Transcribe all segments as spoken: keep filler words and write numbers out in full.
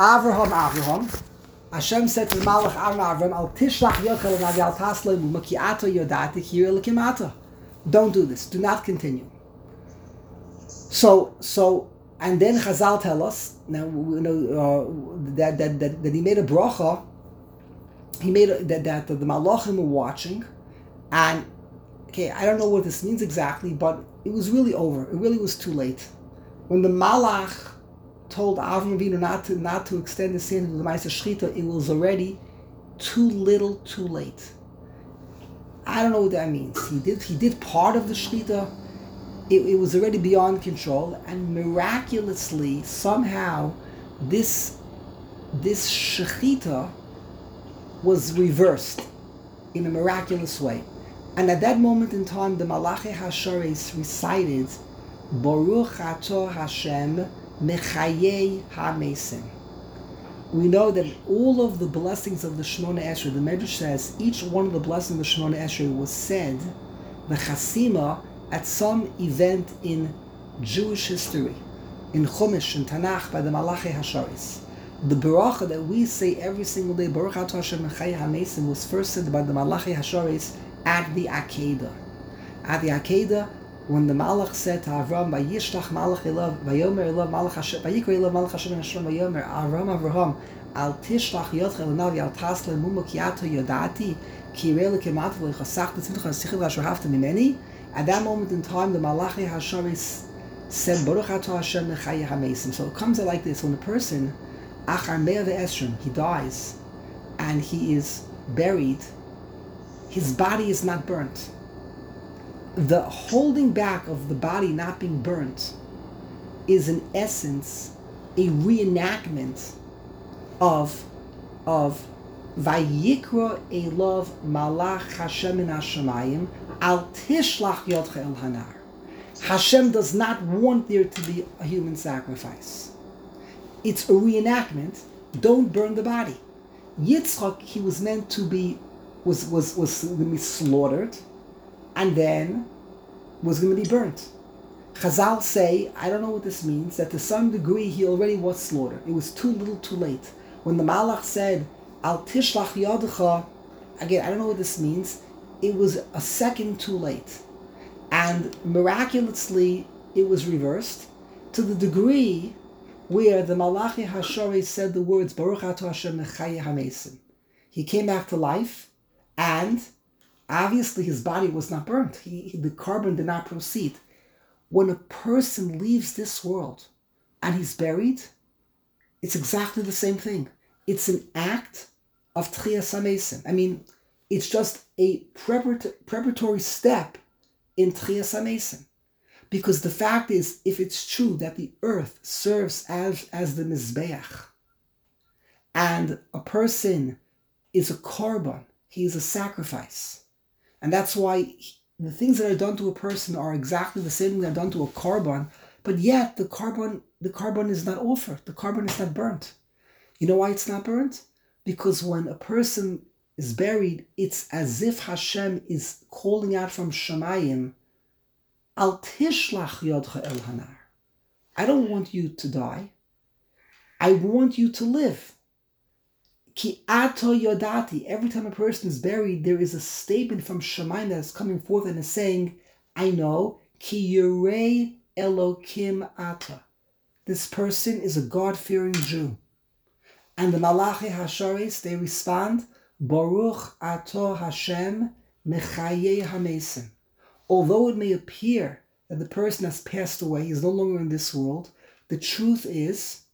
Avraham, Avraham. Hashem said to the Malach Avraham, Al tishlach yochel al tasle mumakiato yodati kirilikim. Don't do this. Do not continue. So, so, and then Chazal tell us now, you know, uh, that, that that that he made a bracha. He made a, that that the Malachim were watching, and okay, I don't know what this means exactly, but it was really over. It really was too late. When the Malach told Avram Avinu not to not to extend his hand to the Ma'aser Shechita, it was already too little, too late. I don't know what that means. He did he did part of the Shechita. It, it was already beyond control, and miraculously, somehow, this this Shechita was reversed in a miraculous way. And at that moment in time, the Malachi HaShares recited, Baruch Ato Hashem Mechayei HaMesim. We know that all of the blessings of the Shemona Esrei, the Medrash says, each one of the blessings of the Shemona Esrei was said, the Chasima, at some event in Jewish history, in Chumash and Tanakh, by the Malachi HaShares. The Baruch that we say every single day, Baruch Ato Hashem Mechayei HaMesim, was first said by the Malachi HaShares at the Akedah. At the Akedah, when the Malach said to Avram, Vayishlach Malach Elav, Vayomer Elav Malach Hashem, Vayikra Elav Malach Hashem Hashem Vayomer, Avram Avraham, Al Tishlach Yotchel Navi Al Tasle Mumakiato Yodati, Ki Rele Kemat V'Chasach B'Tzimcha Sichel Asherhavta Mimeni. At that moment in time, the Malachi HaShares said, Baruch Ato Hashem Mechayei HaMesim. So it comes out like this: when a person, Achar Mea Ve'Esrim, he dies, and he is buried, his body is not burnt. The holding back of the body not being burnt is in essence a reenactment of of Vayikra Elav Malach Hashem min Hashemayim Al Tishlach Yodcha El Hanar. Hashem does not want there to be a human sacrifice. It's a reenactment. Don't burn the body. Yitzchak, he was meant to be was was was going to be slaughtered, and then was going to be burnt. Chazal say, I don't know what this means, that to some degree he already was slaughtered. It was too little, too late. When the Malach said, Al Tishlach Yodcha, again, I don't know what this means. It was a second too late, and miraculously it was reversed to the degree where the Malachi HaShares said the words Baruch Ato Hashem Mechayei HaMesim. He came back to life, and obviously his body was not burnt. He, the carbon did not proceed. When a person leaves this world and he's buried, it's exactly the same thing. It's an act of Tchiyas HaMesim. I mean, it's just a preparatory step in Tchiyas HaMesim. Because the fact is, if it's true that the earth serves as, as the Mizbeach, and a person is a korban, he is a sacrifice. And that's why he, the things that are done to a person are exactly the same thing that are done to a korban, but yet the korban, the korban is not offered. The korban is not burnt. You know why it's not burnt? Because when a person is buried, it's as if Hashem is calling out from Shemayim, Al tishlach yodcha el hanar. I don't want you to die. I want you to live. Ki ato yodati. Every time a person is buried, there is a statement from Shemayim that is coming forth and is saying, I know, ki yirei Elokim ata. This person is a God-fearing Jew. And the Malachi HaShares, they respond, Baruch ato Hashem mechayei hamesim. Although it may appear that the person has passed away, he's no longer in this world, the truth is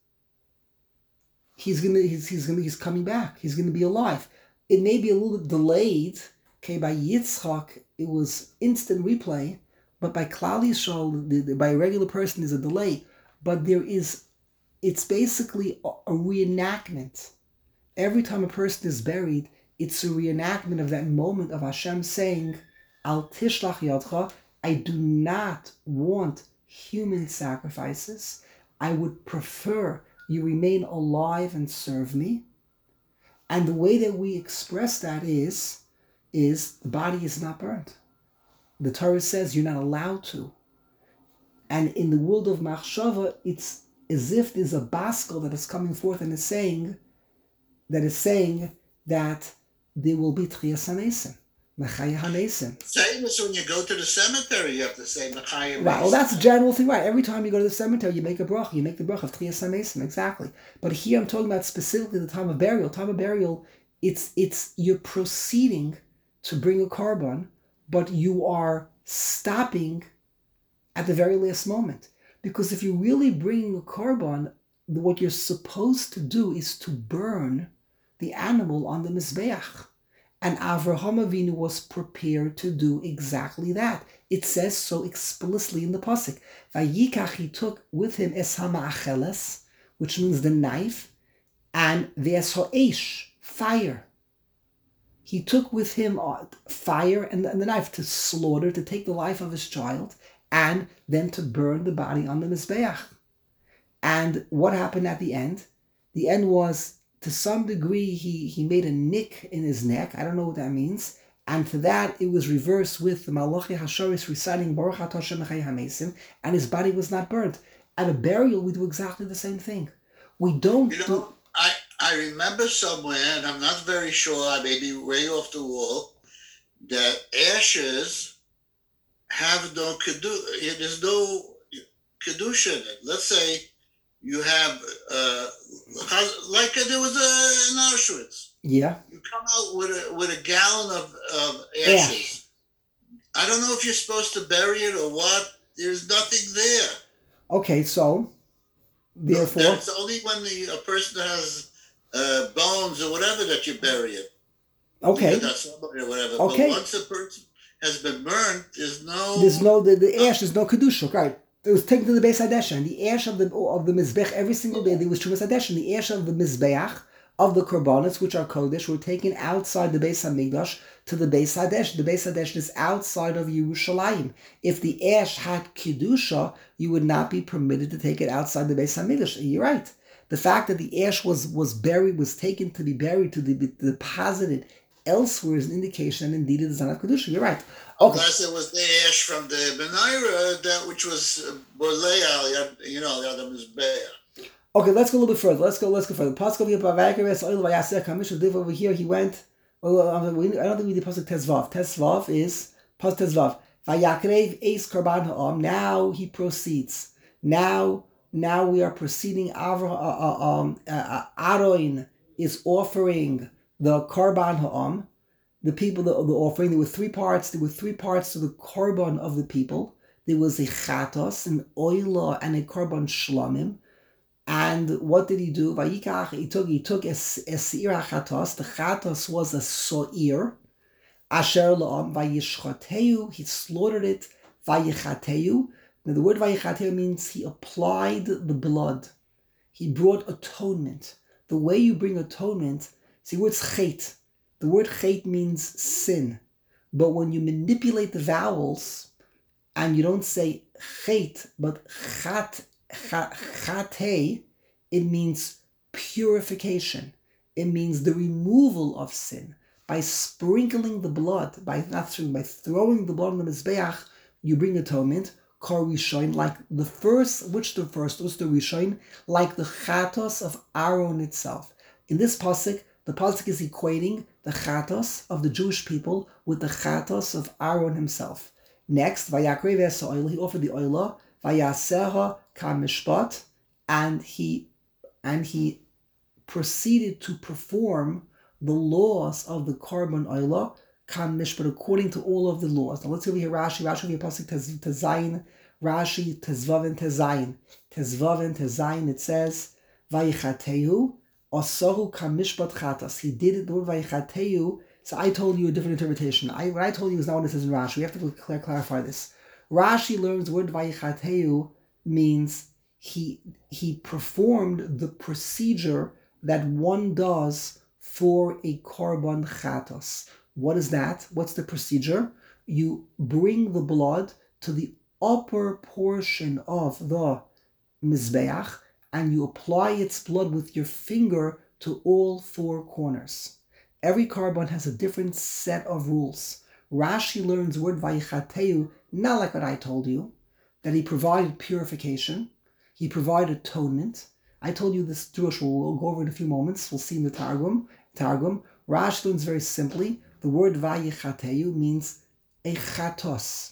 he's gonna he's, he's gonna he's coming back. He's gonna be alive. It may be a little bit delayed. Okay, by Yitzchak it was instant replay, but by Klal Yisrael, by a regular person, there's a delay. But there is, it's basically a, a reenactment. Every time a person is buried, it's a reenactment of that moment of Hashem saying, Al tishlach yadcha, I do not want human sacrifices. I would prefer you remain alive and serve me. And the way that we express that is, is the body is not burnt. The Torah says you're not allowed to. And in the world of Machshava, it's as if there's a baskel that is coming forth and is saying, that is saying that there will be Tchiyas HaMesim, Mechaya HaMesim. Same as when you go to the cemetery, you have to say Mechaya HaMesim. Right, well that's a general thing, right? Every time you go to the cemetery, you make a bracha, you make the bracha of Tchiyas HaMesim, exactly. But here I'm talking about specifically the time of burial. Time of burial, it's it's you're proceeding to bring a korban, but you are stopping at the very last moment. Because if you're really bringing a korban, what you're supposed to do is to burn the animal on the Mizbeach. And Avraham Avinu was prepared to do exactly that. It says so explicitly in the pasuk. Vayikach, he took with him es hama'acheles, which means the knife, and ve'es ha'esh, fire. He took with him fire and the knife to slaughter, to take the life of his child, and then to burn the body on the Mizbeach. And what happened at the end? The end was, to some degree, he, he made a nick in his neck. I don't know what that means. And to that, it was reversed with the Malachi Hashoris reciting Baruch Atah Hashem Mechaya HaMesim, and his body was not burned. At a burial, we do exactly the same thing. We don't you know, do... I, I remember somewhere, and I'm not very sure, I may be way off the wall, that ashes have no kedusha. There's no kedusha in it. Let's say you have, uh, like there was a, in Auschwitz. Yeah. You come out with a with a gallon of, of ashes. Ash. I don't know if you're supposed to bury it or what. There's nothing there. Okay, so therefore, it's only when the a person has uh, bones or whatever that you bury it. Okay. That's somebody or whatever. Okay. But once a person has been burned, there's no. There's no the, the ash. There's no kedusha, right? It was taken to the Beis Hadeshen, and the ash of the of the mizbeach every single day there was Trumas Hadeshen. The ash of the mizbeach of the korbanos, which are kodesh, were taken outside the Beis Hamikdash to the Beis Hadeshen. The Beis Hadeshen is outside of Yerushalayim. If the ash had kedusha, you would not be permitted to take it outside the Beis Hamikdash. You're right. The fact that the ash was was buried, was taken to be buried, to be deposited elsewhere is an indication that indeed it is not kedusha. You're right. Okay. Unless it was the ash from the menorah, that which was bolei, you know, the other mizbeach. Okay, let's go a little bit further. Let's go. Let's go further. Pasuk over here. He went. Well, I don't think we did pasuk Tezvav. Tezvav is pasuk Tezvav. Vayakrev eis korban ha'am. Now he proceeds. Now, now we are proceeding. Avra, uh, um, uh, Aaron is offering the korban ha'am. The people, the, the offering. There were three parts. There were three parts to the korban of the people. There was a chatos, an oila, and a korban shlamim. And what did he do? Vayikach, he took he took a, a seir chatos. The chatos was a soir. Asher la'am vayishchateu. He slaughtered it. Vayichateu. Now the word vayichateu means he applied the blood. He brought atonement. The way you bring atonement. See, the word's chet. The word chet means sin. But when you manipulate the vowels and you don't say chet but chat. Chate, it means purification. It means the removal of sin. By sprinkling the blood, by not throwing, by throwing the blood on the mizbeach, you bring atonement. Kor Rishon, like the first, which the first was the Rishon, like the chatos of Aaron itself. In this pasuk, the pasuk is equating the chatos of the Jewish people with the chatos of Aaron himself. Next, vayakrev es ha'oila, he offered the oila. Vayaseha kamishpat, and he and he proceeded to perform the laws of the korban oila kamishpat according to all of the laws. Now let's see over here Rashi. Rashi over here pasuk tezayin. Rashi tezvavin tezayin. Tezvavin tezayin. It says vayichateu asahu kamishpat chatas. He did it the word vayichateu. So I told you a different interpretation. I what I told you is not what it says in Rashi. We have to clear, clarify this. Rashi learns the word vayichateu means he he performed the procedure that one does for a korban chatos. What is that? What's the procedure? You bring the blood to the upper portion of the mizbeach and you apply its blood with your finger to all four corners. Every korban has a different set of rules. Rashi learns the word vayichateu not like what I told you, that he provided purification. He provided atonement. I told you this drush, we'll, we'll go over it in a few moments. We'll see in the Targum. Targum. Rashi learns very simply, the word vayichateyu means a chatos.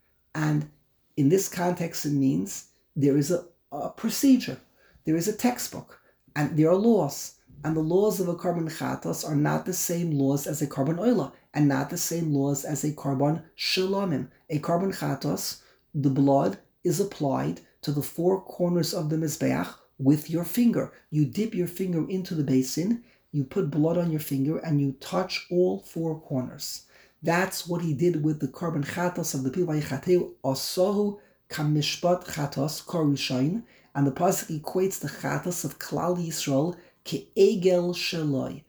And in this context, it means there is a, a procedure. There is a textbook. And there are laws. And the laws of a carbon chatos are not the same laws as a carbon oila, and not the same laws as a carbon shalomim. A carbon chatos, the blood is applied to the four corners of the mizbeach with your finger. You dip your finger into the basin, you put blood on your finger, and you touch all four corners. That's what he did with the carbon chatos of the people. Vayichateu asahu kamishpat chatos korushain, and the pasuk equates the chatos of Klal Yisrael ke'egel sheloi.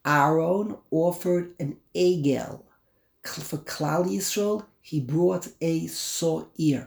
Aaron offered an egel. For Klal Yisrael, he brought a so'ir.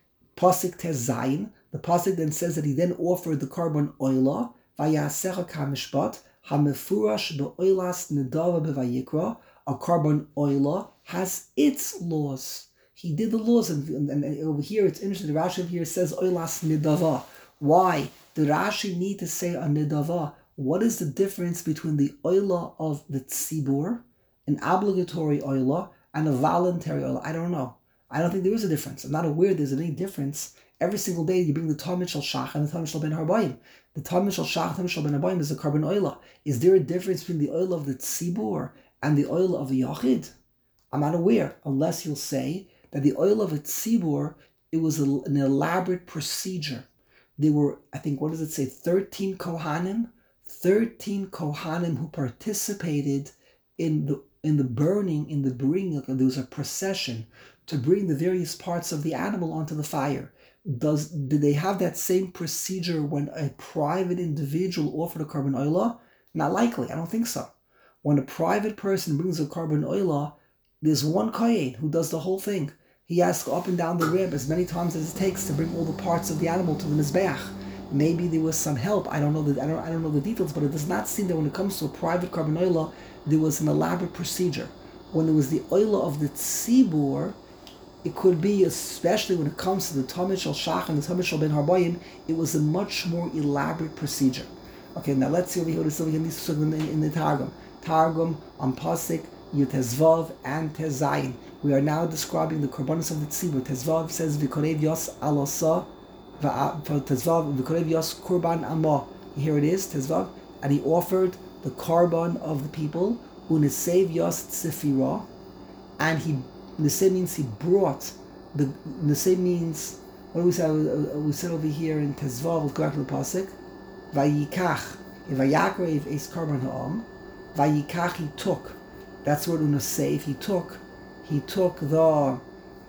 Pasuk Tezayin, the pasuk then says that he then offered the carbon oila, vayasecha kamishpat, hamefurash be'oilas nedava bevayikra. A carbon oila has its laws. He did the laws, and, and, and over here it's interesting. The Rashi over here says oilas nedava. Why? Did Rashi need to say a nedava? What is the difference between the oila of the tzibur, an obligatory oila, and a voluntary oila? I don't know. I don't think there is a difference. I'm not aware there's any difference. Every single day you bring the Tamid Shel Shach and the Tamid Shel Ben Harbayim. The Tamid Shel Shach and the Tamid Shel Ben Harbayim is a carbon oila. Is there a difference between the oil of the tzibur and the oil of the yachid? I'm not aware, unless you'll say that the oil of a tzibur, it was a, an elaborate procedure. There were, I think, what does it say, thirteen Kohanim? thirteen Kohanim who participated in the in the burning, in the bringing. There was a procession to bring the various parts of the animal onto the fire. Does did they have that same procedure when a private individual offered a carbon oila? Not likely. I don't think so. When a private person brings a carbon oila, there's one kohen who does the whole thing. He has to go up and down the rib as many times as it takes to bring all the parts of the animal to the mizbeach. Maybe there was some help. I don't know the I don't I don't know the details, but it does not seem that when it comes to a private carbon oila, there was an elaborate procedure. When it was the oila of the tzibur, it could be, especially when it comes to the Tamid Shel Shach and the Tamid Shel Ben Harbayim, it was a much more elaborate procedure. Okay, now let's see over here what is over here in, these, in, in the Targum. Targum on Pasik, Yutezvav and Tezayin. We are now describing the korbanos of the tzibur. Tezvav says v'korev yos alasa, Tezvav v'korev yos kurban amah. Here it is, Tezvav, and he offered the korban of the people, unesev yos tzifira, and he Neseh means he brought. The Neseh means, what do we say? We said over here in Tezvav, we'll go back to the pasuk. Vayikach, vayakrev es karban ha'am. Vayikach, he took. That's what Neseh. He took. He took the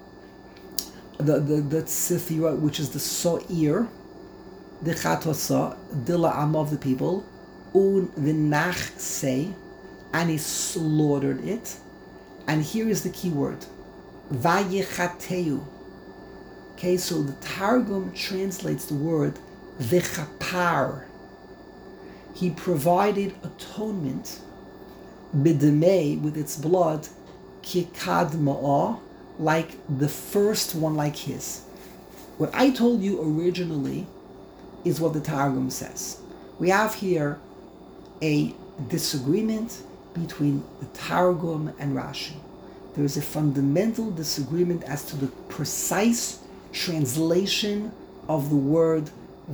the the the tzifira, which is the so'ir, the chatosa, dila am of the people, un v'nach say, and he slaughtered it. And here is the key word. Vayichateu. Okay, so the Targum translates the word v'chapar. He provided atonement, b'demei, with its blood, kikad ma'ah, like the first one, like his. What I told you originally is what the Targum says. We have here a disagreement between the Targum and Rashi. There is a fundamental disagreement as to the precise translation of the word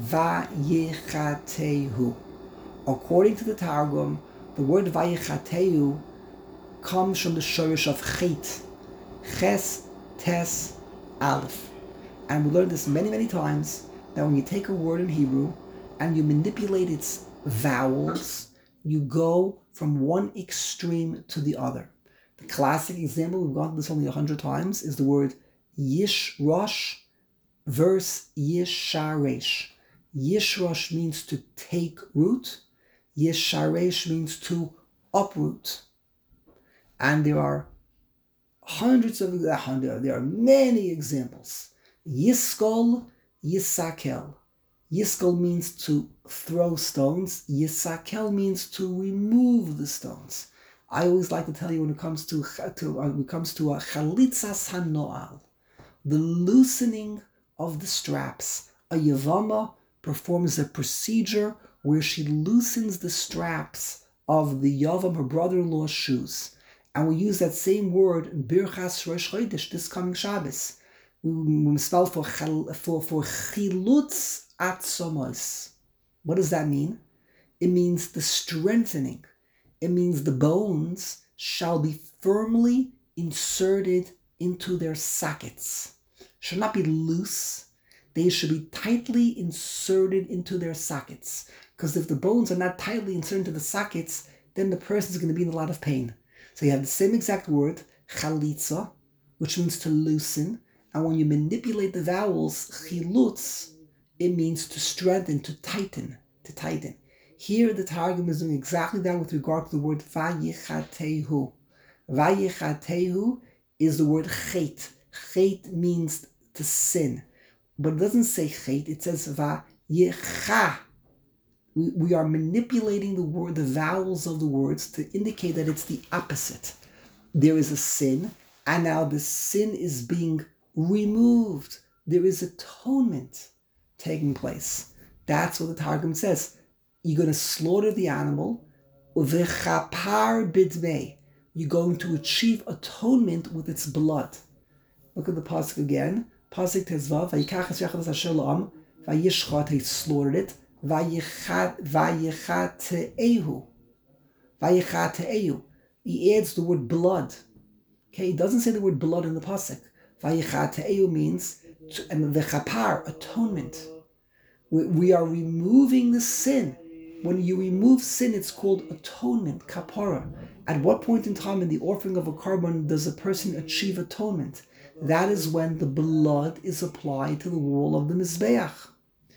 Vayichatehu. According to the Targum, the word Vayichatehu comes from the shorish of Chet, Ches, Tes, Aleph. And we learned this many, many times, that when you take a word in Hebrew and you manipulate its vowels, you go from one extreme to the other. The classic example, we've gone through this only a hundred times, is the word Yishrosh versus Yisharesh. Yishrosh means to take root. Yisharesh means to uproot. And there are hundreds of, there are many examples. Yiskol, Yisakel. Yiskol means to throw stones. Yisakel means to remove the stones. I always like to tell you when it comes to, to uh, when it comes to a chalitzas hanoal, the loosening of the straps. A yavama performs a procedure where she loosens the straps of the Yavam, her brother-in-law's shoes. And we use that same word in Birchas Rosh Chodesh, this coming Shabbos. We spell for, for, for Chilutz Atzomos. What does that mean? It means the strengthening. It means the bones shall be firmly inserted into their sockets. Should not be loose. They should be tightly inserted into their sockets. Because if the bones are not tightly inserted into the sockets, then the person is going to be in a lot of pain. So you have the same exact word, chalitza, which means to loosen. And when you manipulate the vowels, chilutz, it means to strengthen, to tighten, to tighten. Here the Targum is doing exactly that with regard to the word vayichatehu. Vayichatehu is the word chet. Chet means to sin. But it doesn't say chet, it says vayicha. We, we are manipulating the word, the vowels of the words to indicate that it's the opposite. There is a sin, and now the sin is being removed. There is atonement taking place. That's what the Targum says. You're going to slaughter the animal. V'chapar bidmei. You're going to achieve atonement with its blood. Look at the pasuk again. Pasuk tezvav. Vayikach es yachad asher la'am. Vayishchat. He slaughtered it. Vayichat. Vayichatehu. Vayichatehu. He adds the word blood. Okay, he doesn't say the word blood in the pasuk. Vayichatehu means to, and v'chapar, atonement. We, we are removing the sin. When you remove sin, it's called atonement, kapara. At what point in time in the offering of a carbon does a person achieve atonement? That is when the blood is applied to the wall of the Mizbeach.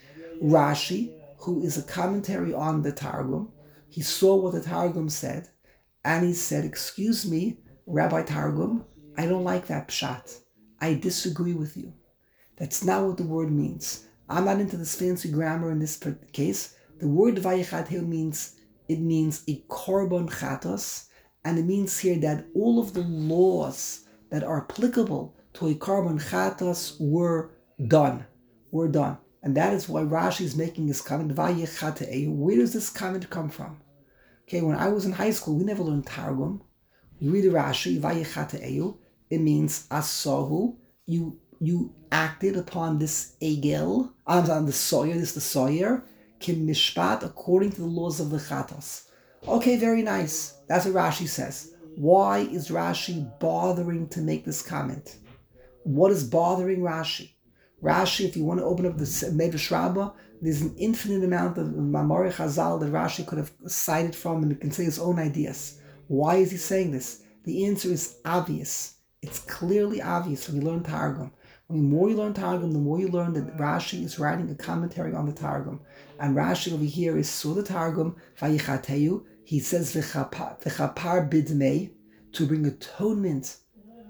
Rashi, who is a commentary on the Targum, he saw what the Targum said, and he said, excuse me, Rabbi Targum, I don't like that pshat. I disagree with you. That's not what the word means. I'm not into this fancy grammar in this case. The word vayichatehu means, it means a korban chatos, and it means here that all of the laws that are applicable to a korban chatos were done, were done. And that is why Rashi is making this comment, vayichatehu. Where does this comment come from? Okay, when I was in high school, we never learned Targum. You read the Rashi, vayichatehu, it means asahu, you you acted upon this egel, on the sawyer, this is the sawyer, kim mishpat, according to the laws of the chatos. Okay, very nice. That's what Rashi says. Why is Rashi bothering to make this comment? What is bothering Rashi? Rashi, if you want to open up the Medrash Rabbah, there's an infinite amount of Mamari Chazal that Rashi could have cited from, and he can say his own ideas. Why is he saying this? The answer is obvious. It's clearly obvious when you learn Targum. The more you learn Targum, the more you learn that Rashi is writing a commentary on the Targum. And Rashi over here is saw the Targum, Vayichatehu. He says v'chapar bidmei, to bring atonement,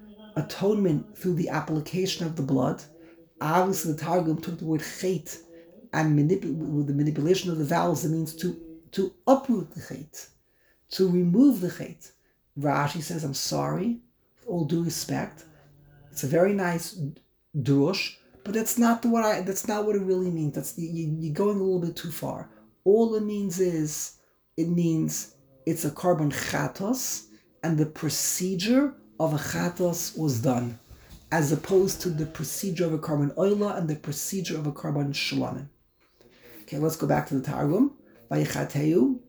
atonement through the application of the blood. Obviously, the Targum took the word chet, and manipul- with the manipulation of the vowels, it means to, to uproot the chet, to remove the chet. Rashi says, I'm sorry, with all due respect. It's a very nice drush, but that's not what I. That's not what it really means. That's you, you're going a little bit too far. All it means is it means it's a korban chatos, and the procedure of a chatos was done, as opposed to the procedure of a korban oila and the procedure of a korban shlamim. Okay, let's go back to the Targum. Vayichatehu.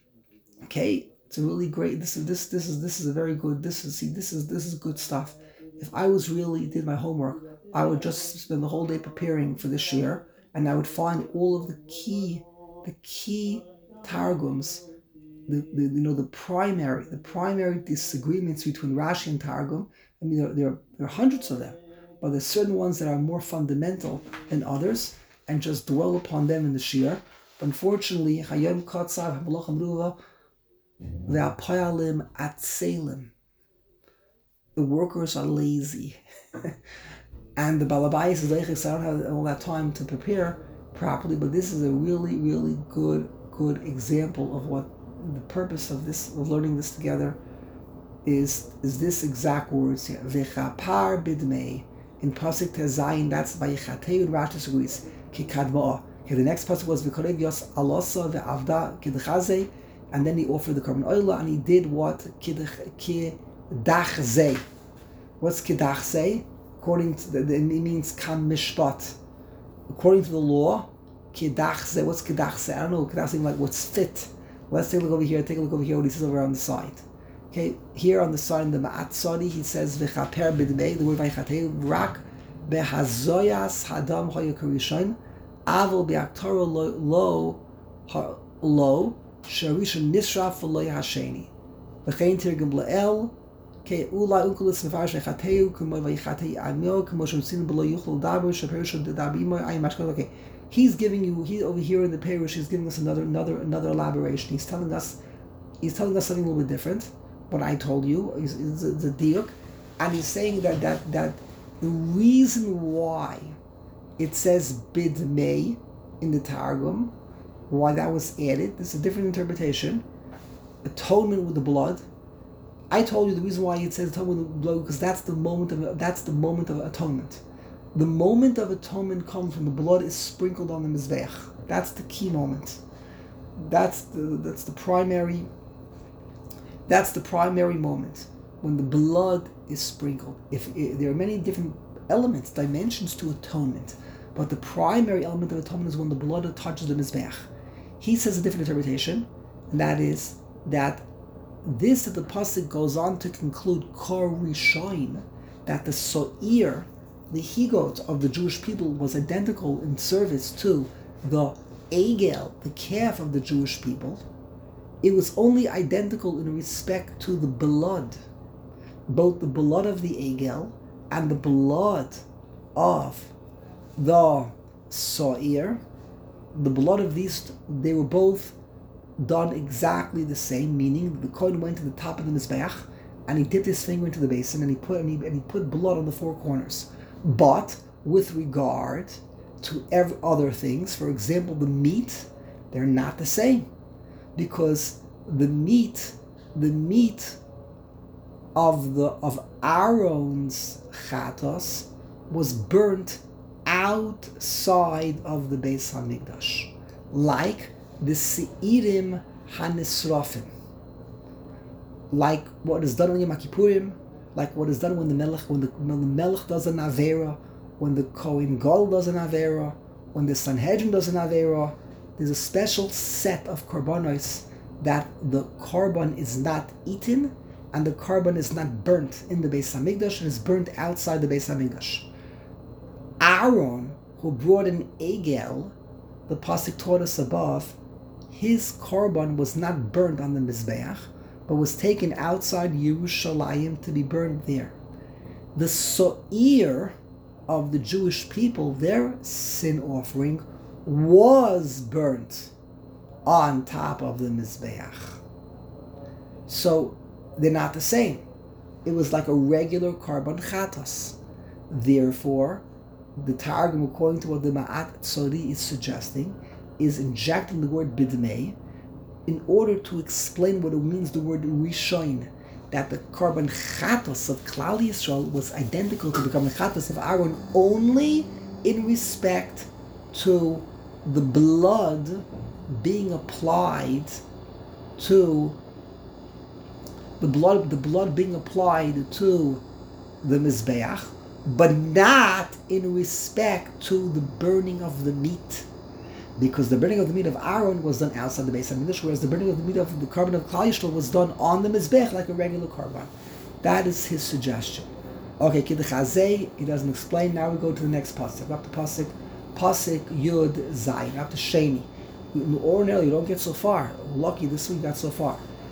Okay, it's a really great. This is this this is this is a very good. This is see this is this is good stuff. If I was really did my homework, I would just spend the whole day preparing for this year, and I would find all of the key, the key targums, the, the you know the primary, the primary disagreements between Rashi and Targum. I mean, there, there, are, there are hundreds of them, but there's certain ones that are more fundamental than others, and just dwell upon them in the shir. But unfortunately, Hayom Kotzav Hamalachim Ruva Ve'apayalim Atzelim. The workers are lazy. And the Balabayas is like, I don't have all that time to prepare properly, but this is a really, really good, good example of what the purpose of this, of learning this together is, is this exact words here. V'chapar bidmei. In Pasuk Tezayin, that's Vayichatehu, Rashi agrees, Kikadma'ah. Okay, the next pasuk was v'korev yos alosa ve'avda kidchaze, and then he offered the carbon oil, and he did what kidachze. What's kidachze? According to the, it means kam mishpat. According to the law, kidachze. What's kidachze? I don't know. Kidachze like what's fit. Let's take a look over here. Take a look over here. What he says over on the side. Okay, here on the side in the Ma'at Sadi, he says v'chaper b'dmei. The word v'chaper rak behazoyas hadam hoyakarishon avol be'aktara lo lo sharishon nisraf v'lo yasheni v'chein tirgim la'el ke ulai unkelis mefarish v'chateu kumo v'ychatei amyo kumo shemsin b'lo yuchlo daber shaperush dabimo ayim mashkal. Okay, he's giving you he over here in the Perush. He's giving us another another another elaboration. He's telling us he's telling us something a little bit different. What I told you is, is the diuk, and he's saying that that that the reason why it says bidmei in the Targum, why that was added, this is a different interpretation. Atonement with the blood. I told you the reason why it says atonement with the blood because that's the moment of that's the moment of atonement. The moment of atonement comes when the blood is sprinkled on the mizbeach. That's the key moment. That's the that's the primary. That's the primary moment when the blood is sprinkled. If, if there are many different elements, dimensions to atonement, but the primary element of atonement is when the blood touches the mizbeach. He says a different interpretation, and that is that this that the pasuk goes on to conclude kor rishoin, that the so'ir, the higot of the Jewish people, was identical in service to the egel, the calf of the Jewish people. It was only identical in respect to the blood, both the blood of the egel and the blood of the so'ir. The blood of these, they were both done exactly the same, meaning the kohen went to the top of the mizbeach and he dipped his finger into the basin and he put and he, and he put blood on the four corners. But with regard to every other things, for example, the meat, they're not the same. Because the meat, the meat of the of Aaron's chatos was burnt outside of the Beis Hamikdash, like the seirim hanisrafim, like what is done on Yom Kippurim, like what is done when the melech when the when the melech does an avera, when the Kohen Gadol does an avera, when the Sanhedrin does an avera. There's a special set of korbanos that the korban is not eaten and the korban is not burnt in the Beis Hamikdash and is burnt outside the Beis Hamikdash. Aaron, who brought an egel, the pasuk taught us above, his korban was not burnt on the mizbeach, but was taken outside Yerushalayim to be burned there. The so'ir of the Jewish people, their sin offering, was burnt on top of the mizbeach. So they're not the same. It was like a regular korban chatos. Therefore, the Targum, according to what the Ma'at Tzori is suggesting, is injecting the word bidmei in order to explain what it means, the word rishon, that the korban chatos of Klal Yisrael was identical to the korban chatos of Aaron only in respect to the blood being applied to the blood, the blood being applied to the mizbeach, but not in respect to the burning of the meat, because the burning of the meat of Aaron was done outside the Beis Hamikdash, whereas the burning of the meat of the korban of Klal Yisrael was done on the mizbeach like a regular korban. That is his suggestion. Okay, Kidduchazeh, he doesn't explain. Now we go to the next pasuk. Up to pasuk. Pasuk Yud Zayin, after Sheni. Ordinarily, you don't get so far. Lucky this week got so far.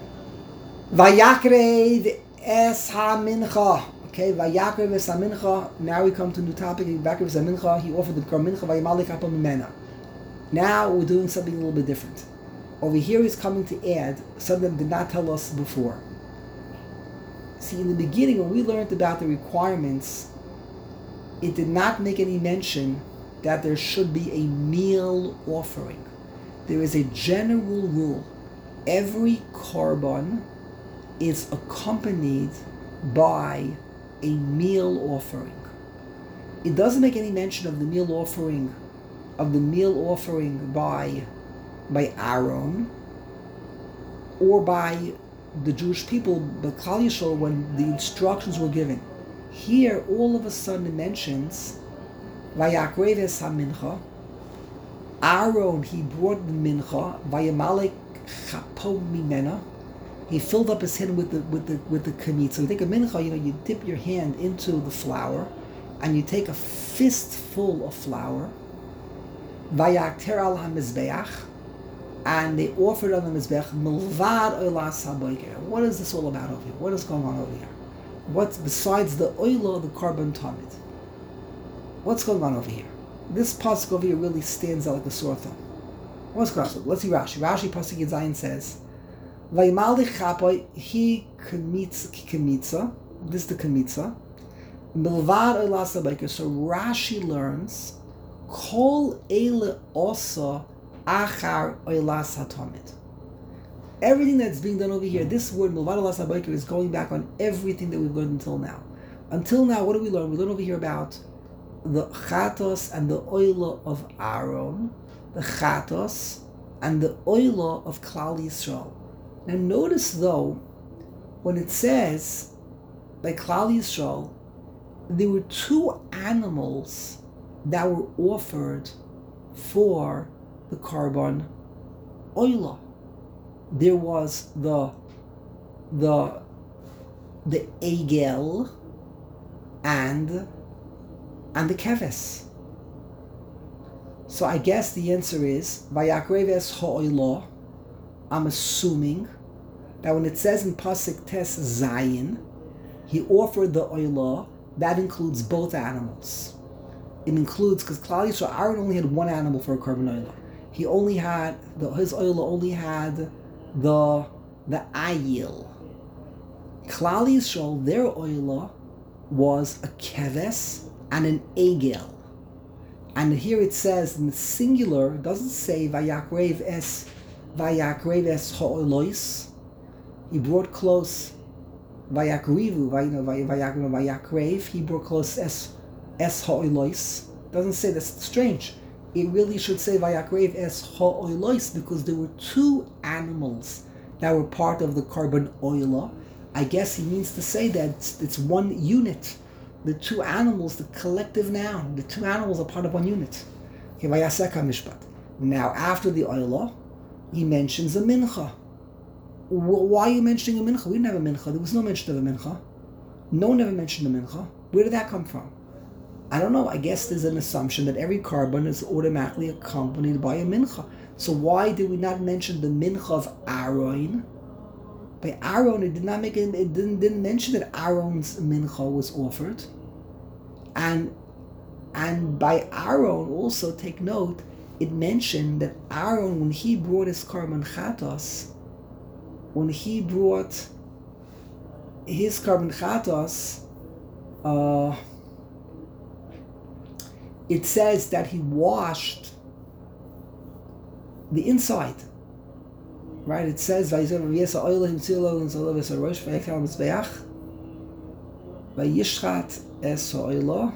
Vayakrev es ha-mincha. Okay, Vayakrev es ha-mincha. Now we come to a new topic. Vayakrev es ha-mincha. He offered the kar mincha. Vayamalik apam mimena. Now we're doing something a little bit different. Over here he's coming to add something that did not tell us before. See, in the beginning, when we learned about the requirements, it did not make any mention that there should be a meal offering. There is a general rule. Every korban is accompanied by a meal offering. It doesn't make any mention of the meal offering of the meal offering by by Aaron or by the Jewish people, but Klal Yisrael, when the instructions were given. Here, all of a sudden, it mentions Vayakrev es ha-mincha. Aaron, he brought the mincha. Vayamalek chapo mimena. He filled up his hand with the with the with the kamitza. So you take a mincha, you know, you dip your hand into the flour, and you take a fistful of flour. Vayakter al hamizbeach, and they offered on the mizbeach milvad olas haboiker. What is this all about over here? What is going on over here? What's besides the oila, the carbon tamid? What's going on over here? This pasuk over here really stands out like a sore thumb. What's going on? Let's see Rashi. Rashi pasuk Yitzayin says, "Vayimali chapoy he kamitza kamitza." This is the kamitza. Milvad olas haboiker. So Rashi learns, kol eile osa achar olas hatamid. Everything that's being done over here, this word milvad olas haboiker is going back on everything that we've learned until now. Until now, what do we learn? We learn over here about the chatos and the oila of Aaron, the chatos and the oila of Klal Yisrael. Now notice though, when it says by Klal Yisrael, there were two animals that were offered for the carbon oila. There was the the the egel and and the keves. So I guess the answer is Vayakrev es ha'olah. I'm assuming that when it says in pasuk tes zayin, he offered the oilah. That includes both animals. It includes, because Klal Yisrael, Aaron only had one animal for a carbon oilah. He only had the, his oilah only had the the ayil. Klal Yisrael, their oilah was a keves and an egel. And here it says in the singular, it doesn't say vayakrev es vayakrev es ha'olois. He brought close vayakrivu, vayakrev. He brought close es es ha'olois. Doesn't say, that's strange. It really should say vayakrev es ha'olois, because there were two animals that were part of the carbon oilah. I guess he means to say that it's, it's one unit. The two animals, the collective noun, the two animals are part of one unit. Now, after the oilah, he mentions a mincha. Why are you mentioning a mincha? We didn't have a mincha. There was no mention of a mincha. No one ever mentioned a mincha. Where did that come from? I don't know. I guess there's an assumption that every carbon is automatically accompanied by a mincha. So why did we not mention the mincha of Aaron? By Aaron, it did not make it, it didn't, didn't mention that Aaron's mincha was offered. And and by Aaron, also take note, it mentioned that Aaron, when he brought his carbon chatos, when he brought his carbon chatos, uh, it says that he washed the inside. Right? It says, Vayishchat es ha'olah.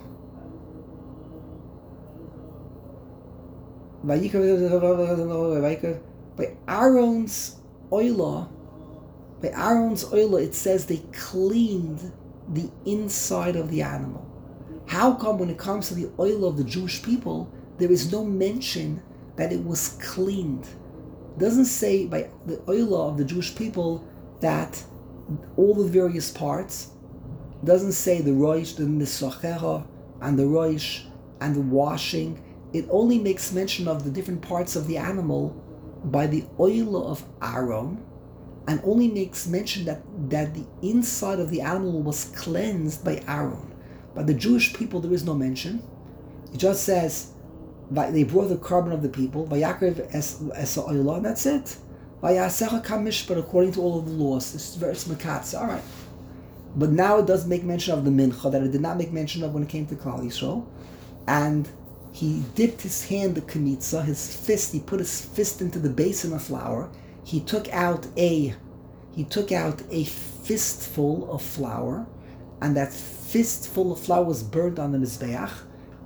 By Aaron's oilah, by Aaron's oilah, it says they cleaned the inside of the animal. How come when it comes to the oilah of the Jewish people, there is no mention that it was cleaned? It doesn't say by the oilah of the Jewish people that all the various parts. It doesn't say the roish, the nisachera, and the roish, and the washing. It only makes mention of the different parts of the animal by the oilah of Aaron, and only makes mention that, that the inside of the animal was cleansed by Aaron. By the Jewish people, there is no mention. It just says they brought the carbon of the people, Vayakrev es oilah, and that's it. Vayasecha kamishpat, according to all of the laws. This is very makatz. All right. But now it does make mention of the mincha that it did not make mention of when it came to Klal Yisrael. And he dipped his hand, the kamitza, his fist, he put his fist into the basin of flour. He took out a he took out a fistful of flour, and that fistful of flour was burnt on the mizbeach,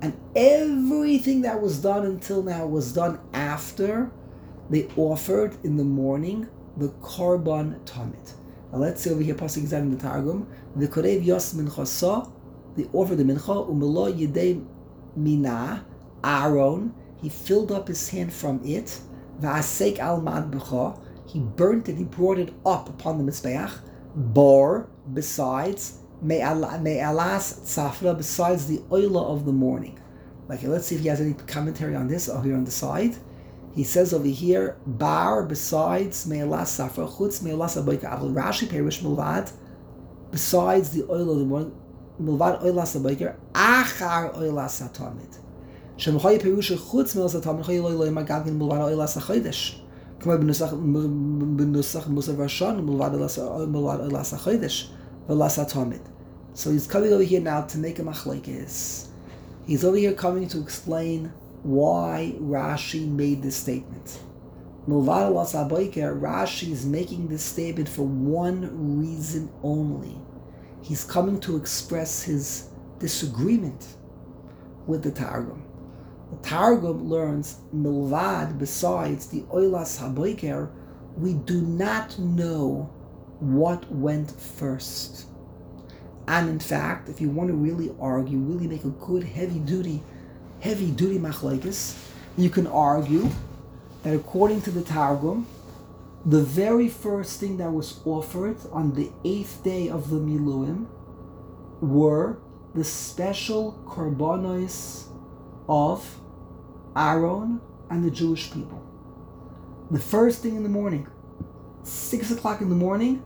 And everything that was done until now was done after they offered in the morning the Korban Tamid. Now let's see over here, passing exam in the Targum. The Korev Yos Minchasa, they offered the Mincha, Umelo Yedei Mina, Aaron, he filled up his hand from it, Va'asek al Madbecha, he burnt it, he brought it up upon the Mizbeach, Bor, besides, Me'alas Tzafra, besides the oila of the morning. Okay, let's see if he has any commentary on this over here on the side. He says over here, Bar, besides Me'alas Tzafra, Chutz Me'alas Aboika, Avol Rashi Perish Milvad, besides the oil of the morning, Milvad Oilas Aboika, Achar Oilas Hatamid. Shemchoy Perusha Chutz Me'alas Hatamid, Choy Loy Loy Magagin Milvad Oilas HaChodesh. K'may B'nusach B'nusach Musav Rashon, Milvad Oilas HaChodesh, Oilas Hatamid. So he's coming over here now to make a machlekes. He's over here coming to explain why Rashi made this statement. Milvad Oilas Aboika, Rashi is making this statement for one reason only. He's coming to express his disagreement with the Targum. The Targum learns, Milvad, besides the Oilas HaBoiker, we do not know what went first. And in fact, if you want to really argue, really make a good heavy-duty, heavy-duty machlekes, you can argue that according to the Targum, the very first thing that was offered on the eighth day of the Miluim were the special korbanos of Aaron and the Jewish people. The first thing in the morning, six o'clock in the morning,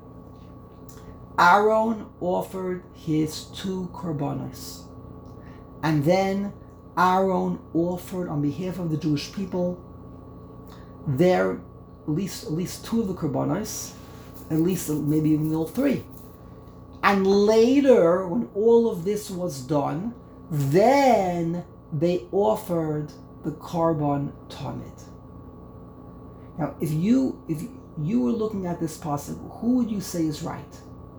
Aaron offered his two korbanos. And then Aaron offered on behalf of the Jewish people their at least at least two of the korbanos, at least maybe even all three. And later, when all of this was done, then they offered the Korban Tamid. Now, if you if you were looking at this possible, who would you say is right?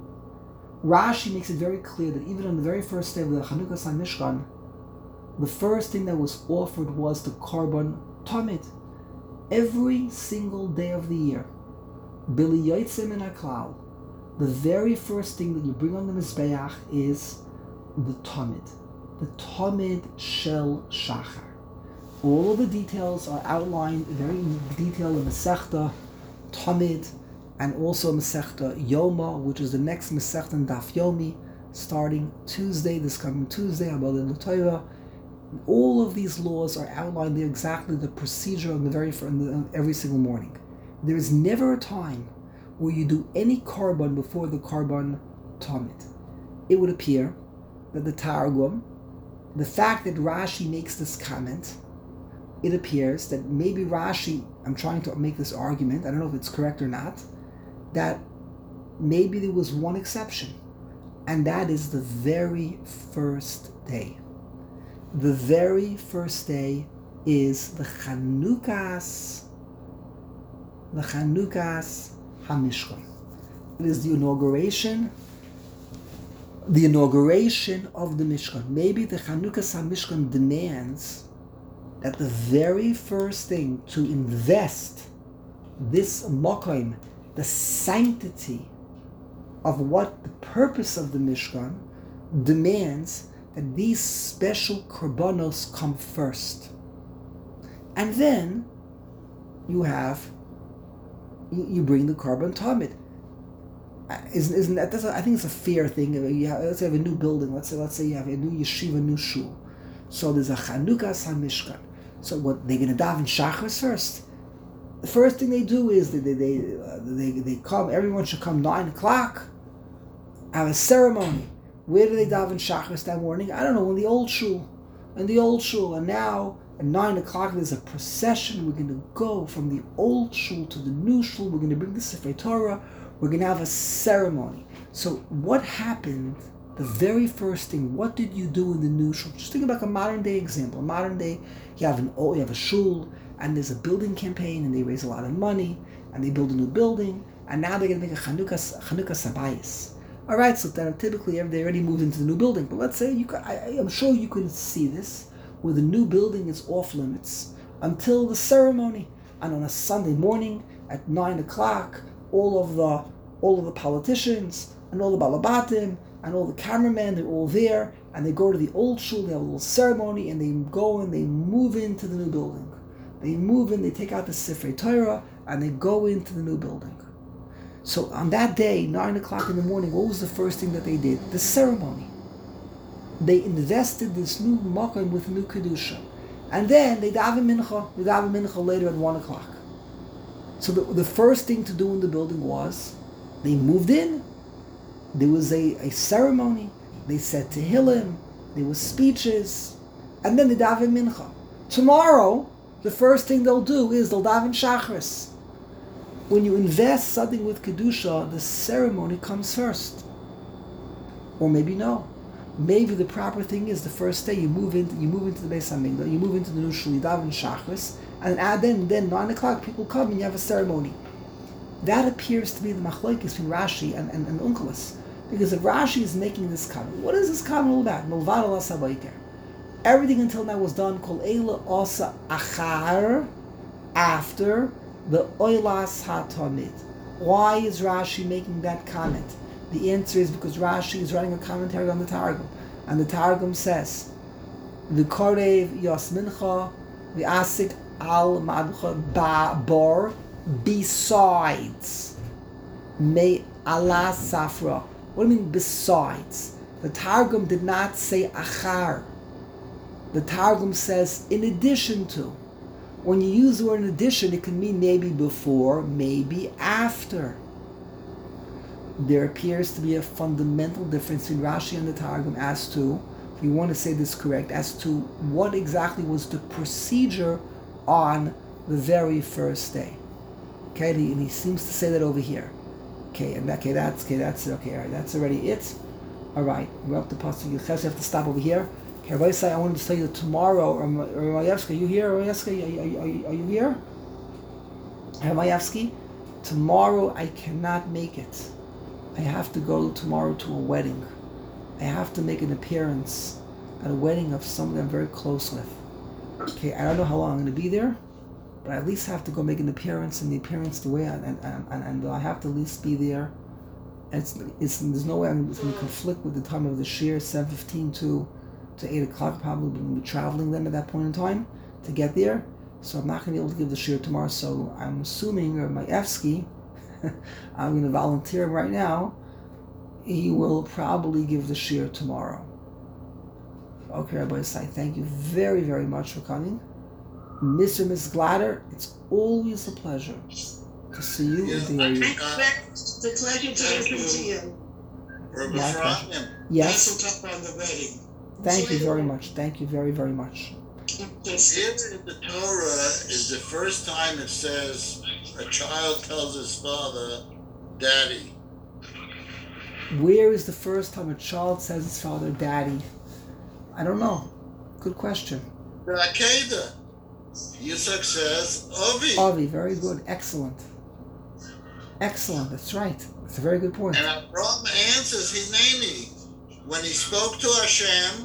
Rashi makes it very clear that even on the very first day of the Chanukas HaMishkan, the first thing that was offered was the Korban Tamid. Every single day of the year, Bili Yotzei Min HaKlal, the very first thing that you bring on the Mizbeach is the Tamid, the Tamid Shel Shachar. All of the details are outlined very detailed in Masechta Tamid, and also Masechta Yoma, which is the next Masechta in Daf Yomi, starting Tuesday, this coming Tuesday, Abel L'Torah. All of these laws are outlined there, exactly the procedure on the very on every single morning. There is never a time where you do any korban before the Korban Tamid. It would appear that the Targum, the fact that Rashi makes this comment, it appears that maybe Rashi, I'm trying to make this argument, I don't know if it's correct or not, that maybe there was one exception, and that is the very first day. The very first day is the Chanukas, the Chanukas HaMishkan. It is the inauguration, the inauguration of the Mishkan. Maybe the Chanukas HaMishkan demands that the very first thing to invest this Mokoim, the sanctity of what the purpose of the Mishkan, demands that these special korbanos come first. And then you have, you, you bring the Korban Tamid. Isn't, isn't that, that's a, I think it's a fair thing. You have, let's say you have a new building, let's say, let's say you have a new yeshiva, new shul. So there's a Chanukas HaMishkan. So what, they're going to daven Shachris first? The first thing they do is they, they, they, uh, they, they come, everyone should come nine o'clock, have a ceremony. Where do they daven Shachris that morning? I don't know, in the old shul. In the old shul. And now, at nine o'clock, there's a procession. We're going to go from the old shul to the new shul. We're going to bring the Sefer Torah. We're going to have a ceremony. So what happened, the very first thing, what did you do in the new shul? Just think about a modern day example. A modern day, you have an oh, you have a shul, and there's a building campaign, and they raise a lot of money, and they build a new building, and now they're going to make a Chanukas, Chanukas Habayis. All right, so then typically they already moved into the new building. But let's say you could, I, I'm sure you could see this, where the new building is off limits until the ceremony. And on a Sunday morning at nine o'clock, all of the all of the politicians and all the balabatim and all the cameramen, they're all there, and they go to the old shul, they have a little ceremony, and they go and they move into the new building. They move in, they take out the Sifrei Torah, and they go into the new building. So on that day, nine o'clock in the morning, what was the first thing that they did? The ceremony. They invested this new makom with new kedusha. And then they daven mincha, they daven mincha later at one o'clock. So the, the first thing to do in the building was, they moved in, there was a, a ceremony, they said Tehillim, there was speeches, and then they daven mincha. Tomorrow, the first thing they'll do is they'll daven shachris. When you invest something with kedusha, the ceremony comes first. Or maybe no. Maybe the proper thing is the first day you move into you move into the Beis Hamikdash, you move into the new shul, you daven shachris, and then then nine o'clock people come and you have a ceremony. That appears to be the machlokes between Rashi and, and, and Onkelos. Because if Rashi is making this comment, what is this comment all about? Milvad ala sabayker. Everything until now was done kol eila asa achar, after the oilas hatamid. Why is Rashi making that comment? The answer is because Rashi is writing a commentary on the Targum, and the Targum says, "The korev yos mincha, the asik al madcha ba bor, besides me ala safra." What do you mean besides? The Targum did not say achar. The Targum says in addition to. When you use the word in addition, it can mean maybe before, maybe after. There appears to be a fundamental difference between Rashi and the Targum as to, if you want to say this correct, as to what exactly was the procedure on the very first day. Okay, and he, and he seems to say that over here. Okay, and that, okay, that's okay, that's okay, all right, that's already it. All right, we're up to pasuk. You have to stop over here. Okay, Rabbi say I wanted to tell you that tomorrow. Ramayevsky, are you here? Ramayevsky, are you, are you, are you here? Ramayevsky, tomorrow I cannot make it. I have to go tomorrow to a wedding. I have to make an appearance at a wedding of someone I'm very close with. Okay, I don't know how long I'm going to be there, but I at least have to go make an appearance, and the appearance the way I, and, and, and, and I have to at least be there. And it's, it's, there's no way I'm going to conflict with the time of the shir, seven fifteen to, to eight o'clock. Probably going to be traveling then at that point in time to get there. So I'm not going to be able to give the shir tomorrow. So I'm assuming, or my Efsky, I'm going to volunteer him right now, he will probably give the shir tomorrow. Okay, Rabbi Sai, thank you very, very much for coming. Mister and Missus Glatter, it's always a pleasure to see you Yeah, and to hear you. It's a pleasure to listen to you. Rabbi My pleasure. Frotman, Yes, Mazel tov on the wedding. thank you very much. Thank you very, very much. here in the Torah is the first time it says a child tells his father, "Daddy." Where is the first time a child says his father, Daddy? I don't know. Good question. The Akedah. Yitzhak says, "Avi," Avi, very good. Excellent. Excellent. That's right. That's a very good point. and Abraham answers Hineni. When he spoke to Hashem,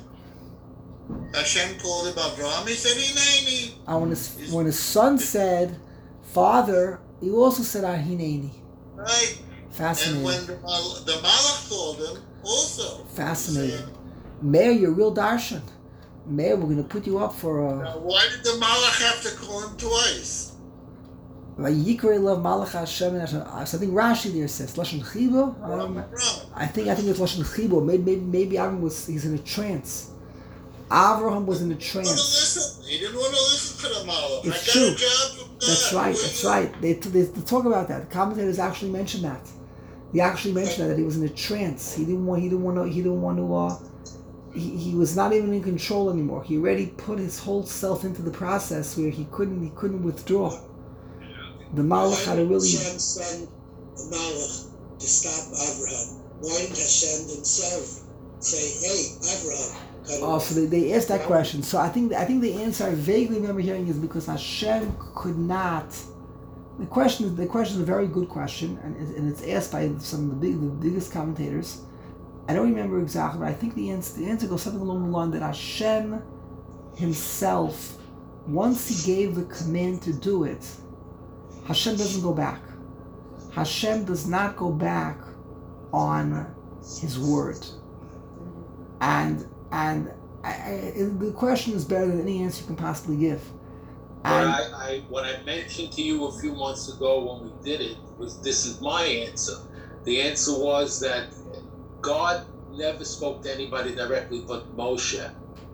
Hashem called him Abraham. He said Hineni. And when his, when his son said, Father, he also said, Ahineni. Right. Fascinating. And when the, Mal- the Malach called him, also. Fascinating. Said, Mayor, you're a real darshan. Mayor, we're going to put you up for a... now, why did the Malach have to call him twice? Vayikre love Malach Hashem. and Hashem. I think Rashi there says Lashon Chibo. Um, Wrong. I think I think it's Lashon Chibo. Maybe maybe maybe Avram was he's in a trance. Avraham was in a He didn't want to trance. listen. He didn't want to listen to the Malach. It's I got true. a job from God. That's right. Where That's you- right. They, they they talk about that. The commentators actually mention that. They actually mentioned that, that he was in a trance. He didn't want. He didn't want to. He didn't want to. Uh, he, he was not even in control anymore. He already put his whole self into the process where he couldn't. He couldn't withdraw. The Malach had to really. Hashem sent a Malach to stop Abraham. Why didn't Hashem himself say, "Hey, Abraham"? cut it Oh, off? so they, they asked that question. So I think I think the answer I vaguely remember hearing is because Hashem could not. The question the question is a very good question, and it- and it's asked by some of the big the biggest commentators. I don't remember exactly, but I think the answer the answer goes something along the line that Hashem himself, once he gave the command to do it, Hashem doesn't go back. Hashem does not go back on his word. And and I, I, the question is better than any answer you can possibly give. But And I, I, what I mentioned to you a few months ago when we did it was, this is my answer. The answer was that God never spoke to anybody directly but Moshe.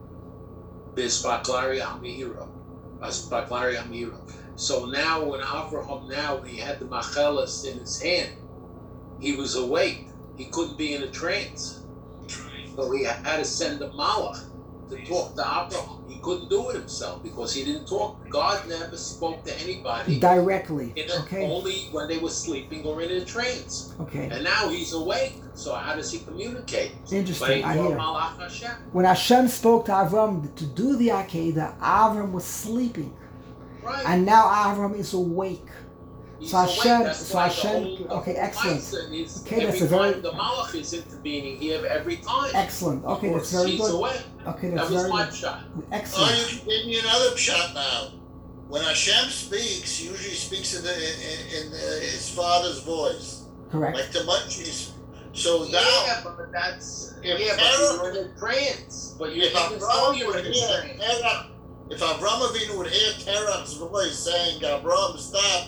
Bispaklari Amira. Bispaklari Amira. So now when Avraham, now when he had the Machelas in his hand, he was awake. He couldn't be in a trance. So he had to send a Malach to talk to Abraham. He couldn't do it himself because he didn't talk. God never spoke to anybody directly, in a, okay? only when they were sleeping or in a trance. Okay. And now he's awake. So how does he communicate? Interesting, I By hear. Malach Hashem. When Hashem spoke to Avram to do the Akedah, Avram was sleeping. Right. And now Avram is awake. He's So awake. Hashem, That's so why the Hashem, whole- the okay, whole excellent. mindset is Okay, that's every a very- time the Malach is intervening here every time. Excellent. Okay, that's very He's good. awake. Okay, That that's was very my good. shot. Oh, Excellent. you can give me another shot now. When Hashem speaks, he usually speaks in, the, in, in the, his father's voice, Correct. like the munchies. So now, Yeah, but that's If yeah, but Aaron- you're in a trance. But you if didn't know Abraham you were would in a hear trance. Terach, if Abraham Avinu would hear Terach's voice saying, Abraham, stop,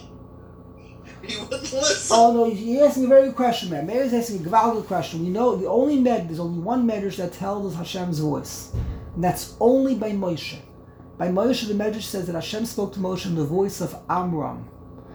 he wouldn't listen. Oh no, you're asking a very good question, man. Mary's asking a good question. We know the only med, there's only one medrash that tells us Hashem's voice, and that's only by Moshe. By Moshe, the medrash says that Hashem spoke to Moshe in the voice of Amram.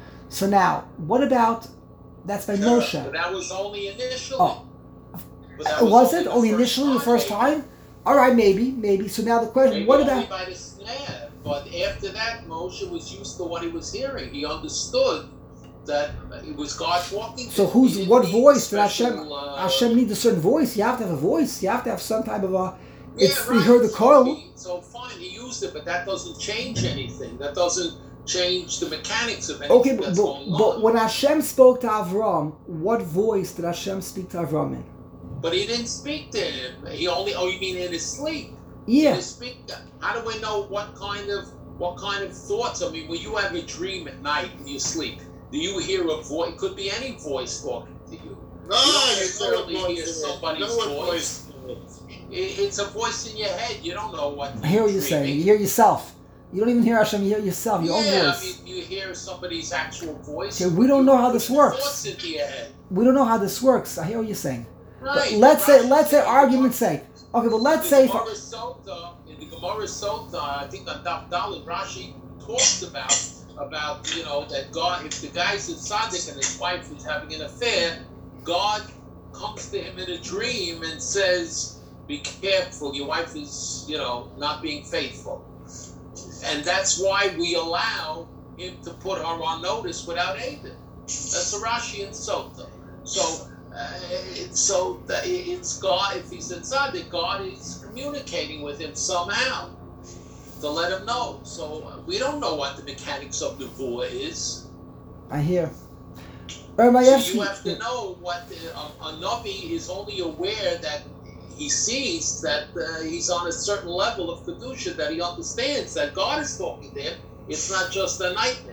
So now, what about that's by Sure, Moshe? But that was only initially. Oh. But that Uh, Was only it the only first initially the first maybe. time? All right, maybe, maybe. So now the question: Maybe what only about? by the snare. But after that, Moshe was used to what he was hearing. He understood that it was God talking to So him. who's He didn't what need voice did special, Hashem? uh, Hashem needs a certain voice. You have to have a voice. You have to have some type of a. Yeah, It's right. we heard the so call. he- So fine, he used it, but that doesn't change anything. That doesn't change the mechanics of anything Okay, but, that's but, going but on. when Hashem spoke to Avram, what voice did Hashem speak to Avram in? But he didn't speak to him. He only. Oh, you mean in his sleep? Yeah. In his speak. How do we know what kind of what kind of thoughts? I mean, when you have a dream at night in your sleep, do you hear a voice? It could be any voice talking to you. No, You don't you know what necessarily hear voice it is. somebody's You know what voice. voice it is. It, it's a voice in your head. You don't know what. I hear what you're saying. You hear yourself. You don't even hear Hashem. You hear yourself. Your yeah, own I voice. mean, you hear somebody's actual voice. Okay, we don't know how this Put works. Thoughts into your head. We don't know how this works. I hear what you're saying. But Right. let's say, Rashi let's say, said- argument's sake. Okay, but let's in say the for Gemara Sota, in the Gemara Sota, I think on Daf Daled, Rashi talks about about you know that God, if the guy's a tzaddik and his wife is having an affair, God comes to him in a dream and says, "Be careful, your wife is you know not being faithful," and that's why we allow him to put her on notice without Abed. That's the Rashi in Sota. So. Uh, it's so that it's God. If he's a tzaddik, God is communicating with him somehow to let him know. So uh, we don't know what the mechanics of the vua is. I hear. Rabbi So Yevsky, you have to know what the, a, a navi is only aware that he sees that uh, he's on a certain level of kedusha, that he understands that God is talking to him. It's not just a nightmare.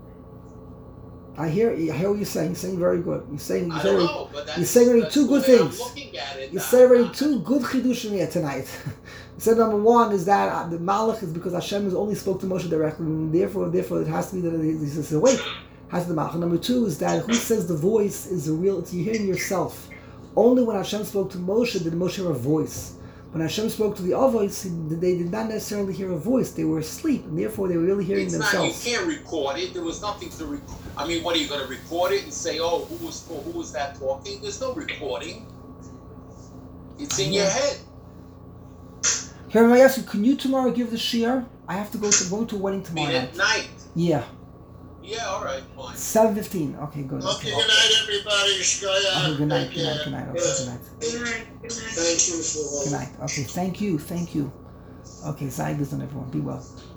I hear. I hear what you're saying. You're saying very good. You're saying. You're I don't saying know, but that's, you say already that's two the good way I'm things. looking at it. You Uh, said already uh, two good chidushim here tonight. You said number one is that uh, the Malach is because Hashem has only spoke to Moshe directly, and therefore, therefore, it has to be that he's just awake. Has to be the Malach. Number two is that who says the voice is a real? It's you hearing yourself. Only when Hashem spoke to Moshe did Moshe hear a voice. When Hashem spoke to the Avos, they did not necessarily hear a voice. They were asleep, and therefore they were really hearing It's themselves. not. You can't record it. There was nothing to record. I mean, what are you going to record it and say, "Oh, who was who was that talking?" There's no recording. It's in your head. Here, I ask you, can you tomorrow give the shiur? I have to go to go to a wedding I mean, tomorrow at night. night. Yeah, Yeah, all right, fine. seven fifteen. Okay, good. Okay, Okay. good night, everybody. Shkoyah. Okay, good night. Take Good night. care. Good night. Okay, good night. Good night. Good night. Thank you for Good night. Okay, thank you. Thank you. Okay, Zaygas on everyone. Be well.